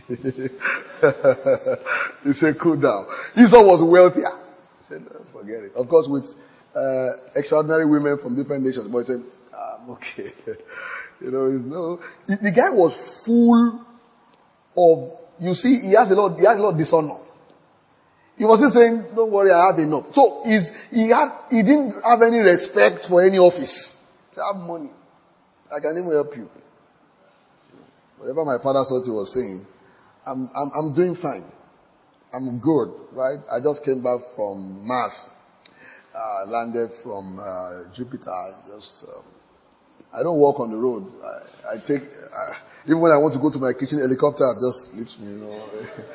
He said, cool down. Esau was wealthier. He said, no, forget it. Of course, with uh, extraordinary women from different nations. But he said, I'm okay. You know, it's no. The guy was full of, you see, he has a lot, he has a lot of dishonor. He was just saying, don't worry, I have enough. So he's, he had, he didn't have any respect for any office. He said, I have money. I can even help you. Whatever my father thought he was saying, I'm, I'm, I'm doing fine. I'm good, right? I just came back from Mars. Uh, landed from uh, Jupiter. Just, um, I don't walk on the road. I, I take, uh, even when I want to go to my kitchen, helicopter just lifts me, you know.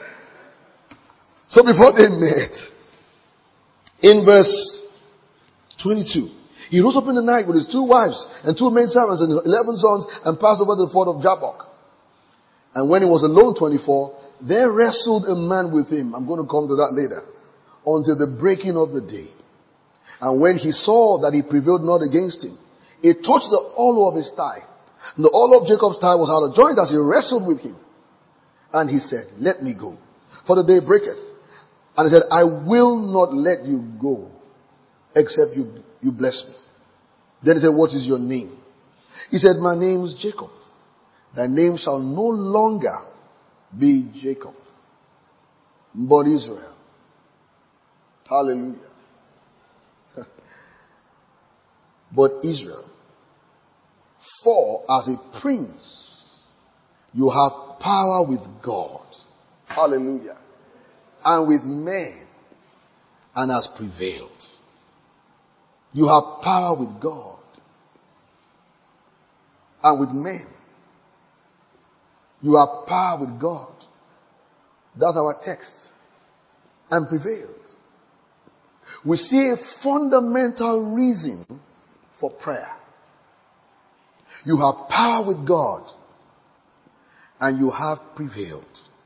So before they met, in verse twenty-two, he rose up in the night with his two wives and two maid servants and eleven sons and passed over the ford of Jabbok. And when he was alone, twenty-four, there wrestled a man with him. I'm going to come to that later. Until the breaking of the day. And when he saw that he prevailed not against him, he touched the hollow of his thigh. And the hollow of Jacob's thigh was out of joint as he wrestled with him. And he said, let me go, for the day breaketh. And he said, I will not let you go, except you, you bless me. Then he said, what is your name? He said, my name is Jacob. Thy name shall no longer be Jacob, but Israel. Hallelujah. But Israel. For as a prince, you have power with God. Hallelujah. And with men, and has prevailed. You have power with God and with men. You have power with God. That's our text. And prevailed. We see a fundamental reason for prayer. You have power with God and you have prevailed.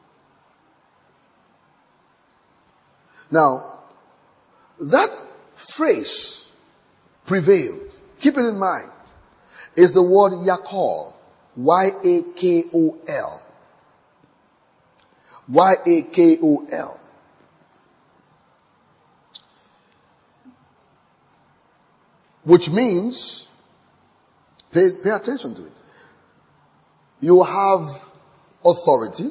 Now, that phrase, prevailed, keep it in mind, is the word yakol. Y A K O L. Y A K O L. Which means, pay, pay attention to it. You have authority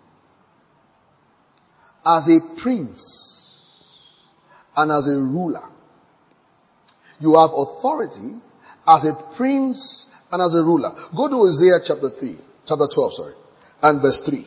as a prince and as a ruler. You have authority as a prince and as a ruler. Go to Isaiah chapter three, chapter twelve, sorry, and verse three.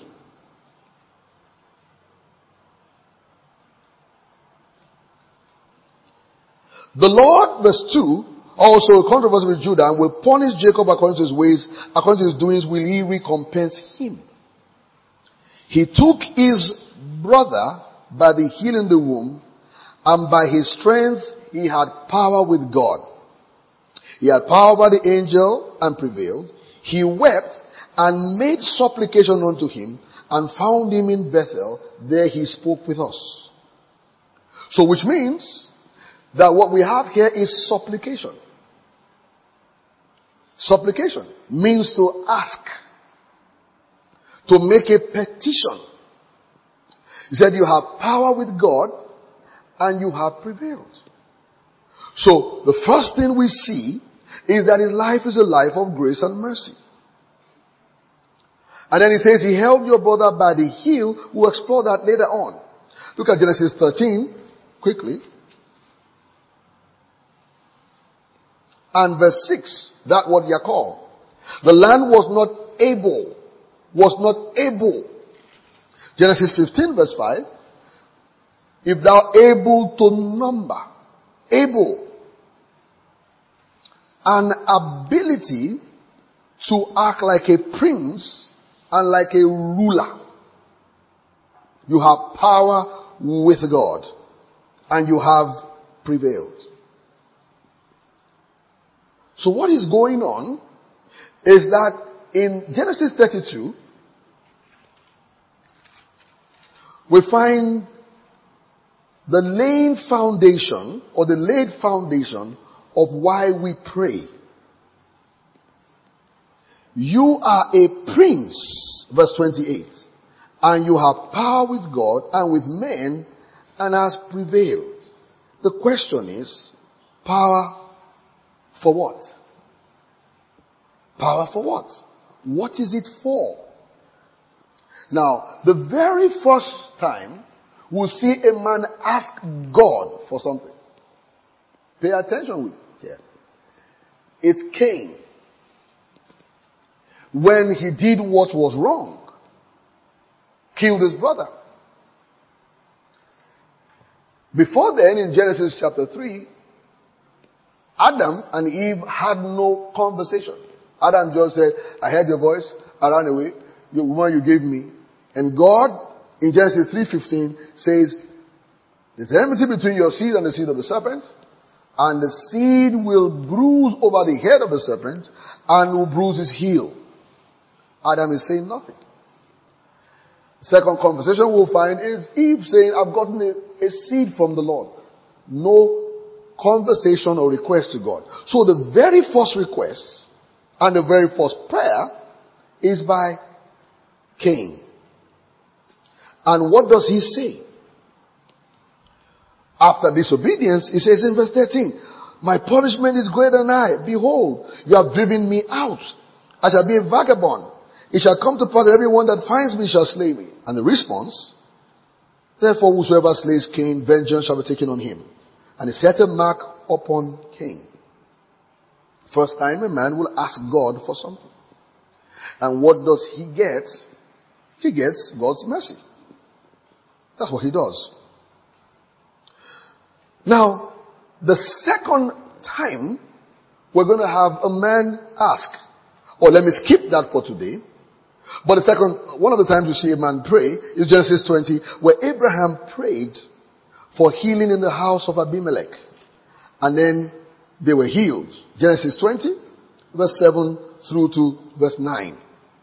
The Lord, verse two, also a controversy with Judah, and will punish Jacob according to his ways, according to his doings will he recompense him. He took his brother by the heel in the womb, and by his strength he had power with God. He had power by the angel and prevailed. He wept and made supplication unto him and found him in Bethel. There he spoke with us. So which means that what we have here is supplication. Supplication means to ask, to make a petition. He said you have power with God and you have prevailed. So the first thing we see is that his life is a life of grace and mercy. And then he says he held your brother by the heel. We'll explore that later on. Look at Genesis thirteen quickly. And verse six, that word Yakov. The land was not able, was not able. Genesis fifteen verse five. If thou able to number, able, an ability to act like a prince and like a ruler. You have power with God and you have prevailed. So what is going on is that in Genesis thirty-two, we find the laying foundation or the laid foundation of why we pray. You are a prince, verse twenty-eight, and you have power with God and with men and has prevailed. The question is, power for what? Power for what? What is it for? Now, the very first time we'll see a man ask God for something. Pay attention here. It's Cain. When he did what was wrong, killed his brother. Before then, in Genesis chapter three, Adam and Eve had no conversation. Adam just said, I heard your voice, I ran away, the woman you gave me. And God, in Genesis three fifteen, says, there's enmity between your seed and the seed of the serpent, and the seed will bruise over the head of the serpent, and will bruise his heel. Adam is saying nothing. Second conversation we'll find is Eve saying, I've gotten a, a seed from the Lord. No conversation or request to God. So the very first request and the very first prayer is by Cain. And what does he say? After disobedience, he says in verse thirteen, my punishment is greater than I. Behold, you have driven me out. I shall be a vagabond. It shall come to pass that everyone that finds me shall slay me. And the response, therefore whosoever slays Cain, vengeance shall be taken on him. And he set a mark upon Cain. First time a man will ask God for something. And what does he get? He gets God's mercy. That's what he does. Now, the second time we're going to have a man ask, or let me skip that for today. But the second, one of the times we see a man pray is Genesis twenty, where Abraham prayed for healing in the house of Abimelech. And then they were healed. Genesis twenty, verse seven through to verse nine.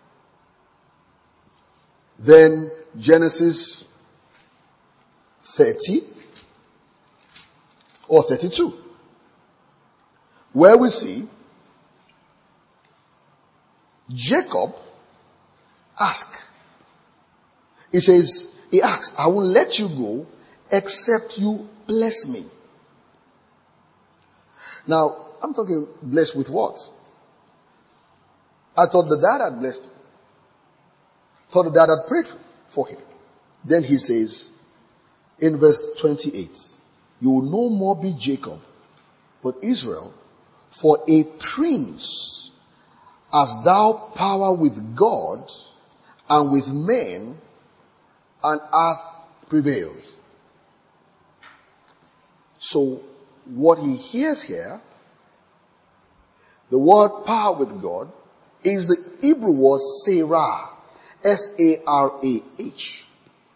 Then Genesis thirty or thirty-two, where we see Jacob ask. He says, he asks, I will let you go except you bless me. Now, I'm talking blessed with what? I thought the dad had blessed him. Thought the dad had prayed for him. Then he says, in verse twenty-eight, you will no more be Jacob, but Israel, for a prince hast thou power with God and with men, and hath prevailed. So, what he hears here, the word power with God, is the Hebrew word Sarah. S A R A H.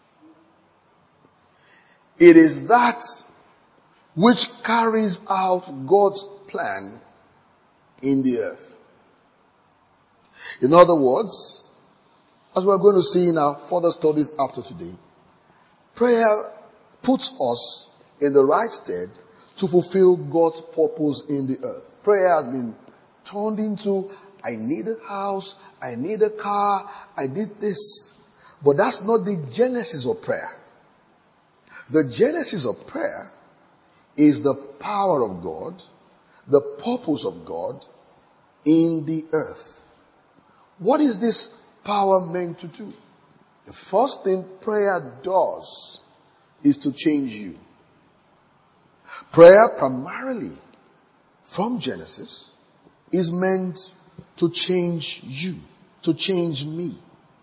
It is that which carries out God's plan in the earth. In other words, as we're going to see in our further studies after today, prayer puts us in the right stead to fulfill God's purpose in the earth. Prayer has been turned into, I need a house, I need a car, I did this. But that's not the genesis of prayer. The genesis of prayer is the power of God, the purpose of God in the earth. What is this power meant to do? The first thing prayer does is to change you. Prayer primarily, from Genesis, is meant to change you, to change me.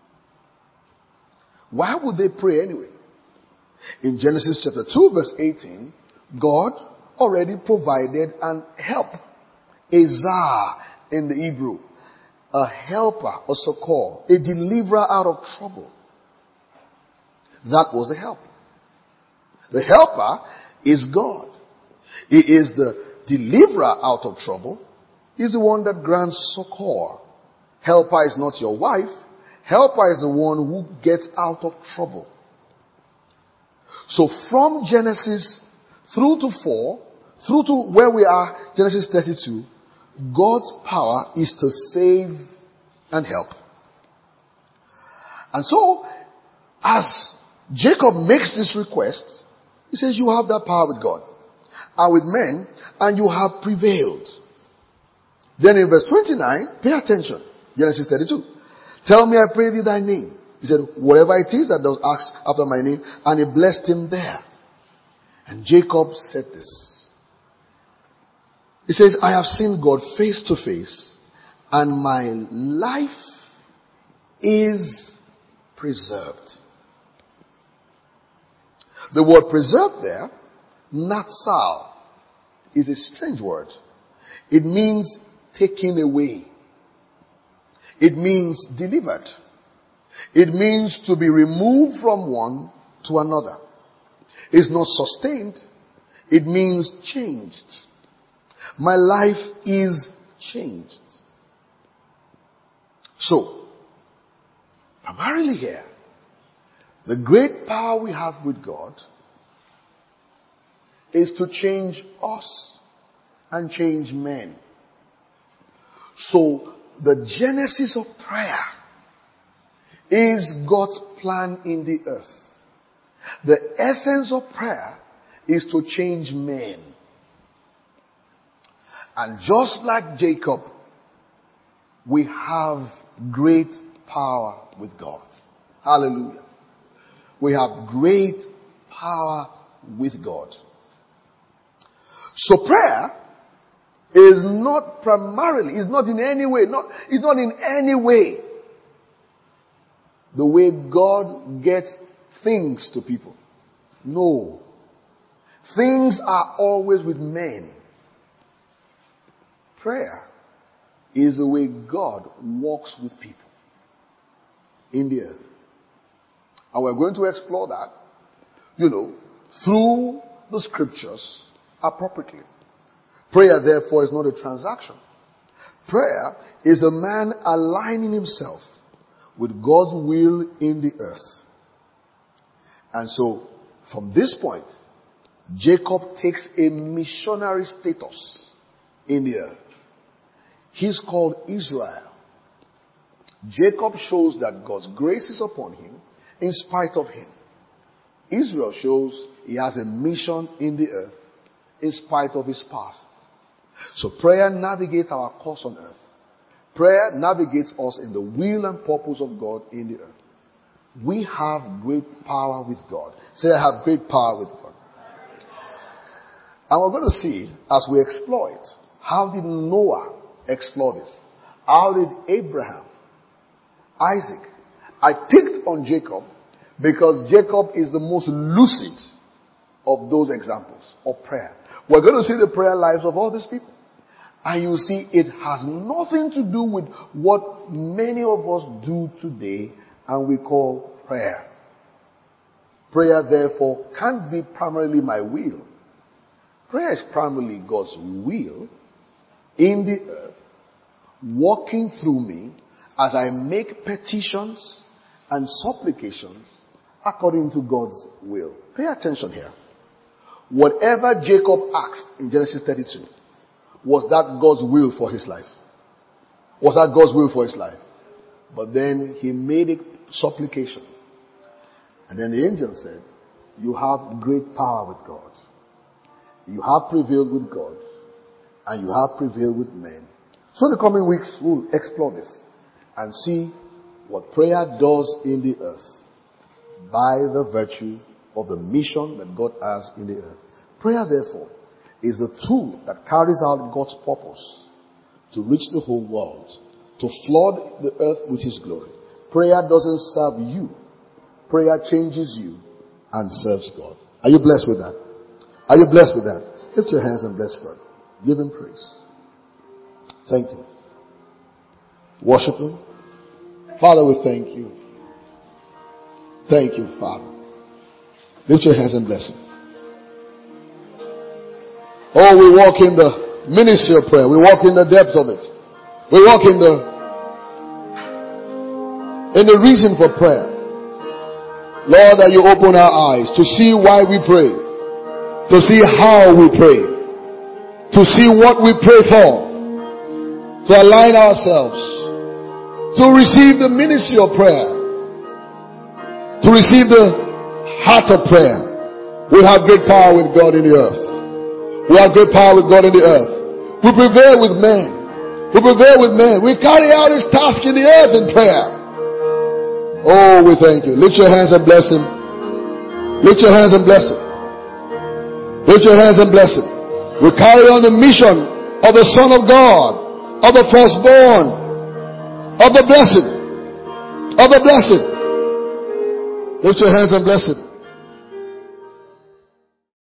Why would they pray anyway? In Genesis chapter two verse eighteen, God already provided an help, a zah in the Hebrew, a helper, a succor, a deliverer out of trouble. That was the help. The helper is God. He is the deliverer out of trouble. He's the one that grants succor. Helper is not your wife. Helper is the one who gets out of trouble. So from Genesis through to four, through to where we are, Genesis thirty-two, God's power is to save and help. And so, as Jacob makes this request, he says, you have that power with God and with men, and you have prevailed. Then in verse twenty-nine, pay attention. Genesis thirty-two. Tell me, I pray thee, thy name. He said, whatever it is that thou ask after my name, and he blessed him there. And Jacob said this. He says, I have seen God face to face, and my life is preserved. The word preserved there, natsal, is a strange word. It means taken away. It means delivered. It means to be removed from one to another. It's not sustained. It means changed. My life is changed. So, primarily here, the great power we have with God is to change us and change men. So, the genesis of prayer is God's plan in the earth. The essence of prayer is to change men. And just like Jacob, we have great power with God. Hallelujah. We have great power with God. So prayer is not primarily, is not in any way, not, is not in any way the way God gets things to people. No. Things are always with men. Prayer is the way God walks with people in the earth. And we're going to explore that, you know, through the scriptures appropriately. Prayer, therefore, is not a transaction. Prayer is a man aligning himself with God's will in the earth. And so, from this point, Jacob takes a missionary status in the earth. He's called Israel. Jacob shows that God's grace is upon him in spite of him. Israel shows he has a mission in the earth in spite of his past. So prayer navigates our course on earth. Prayer navigates us in the will and purpose of God in the earth. We have great power with God. Say, I have great power with God. And we're going to see, as we explore it, how did Noah explore this? How did Abraham, Isaac? I picked on Jacob because Jacob is the most lucid of those examples of prayer. We're going to see the prayer lives of all these people. And you see, it has nothing to do with what many of us do today and we call prayer. Prayer, therefore, can't be primarily my will. Prayer is primarily God's will in the earth, working through me as I make petitions and supplications according to God's will. Pay attention here. Whatever Jacob asked in Genesis thirty-two, was that God's will for his life? Was that God's will for his life? But then he made a supplication. And then the angel said, you have great power with God. You have prevailed with God. And you have prevailed with men. So in the coming weeks, we'll explore this and see what prayer does in the earth by the virtue of the mission that God has in the earth. Prayer, therefore, is the tool that carries out God's purpose to reach the whole world, to flood the earth with His glory. Prayer doesn't serve you. Prayer changes you and serves God. Are you blessed with that? Are you blessed with that? Lift your hands and bless God. Give Him praise. Thank you. Worship Him. Father, we thank you. Thank you, Father. Lift your hands and bless Him. Oh, we walk in the ministry of prayer. We walk in the depth of it. We walk in the in the reason for prayer. Lord, that you open our eyes to see why we pray, to see how we pray, to see what we pray for, to align ourselves, to receive the ministry of prayer, to receive the heart of prayer. We have great power with God in the earth. We have great power with God in the earth. We prevail with men. We prevail with men. We carry out His task in the earth in prayer. Oh, we thank you. Lift your hands and bless Him. Lift your hands and bless Him. Lift your hands and bless Him. We carry on the mission of the Son of God, of the firstborn, of the blessed, of the blessed. Lift your hands and bless Him.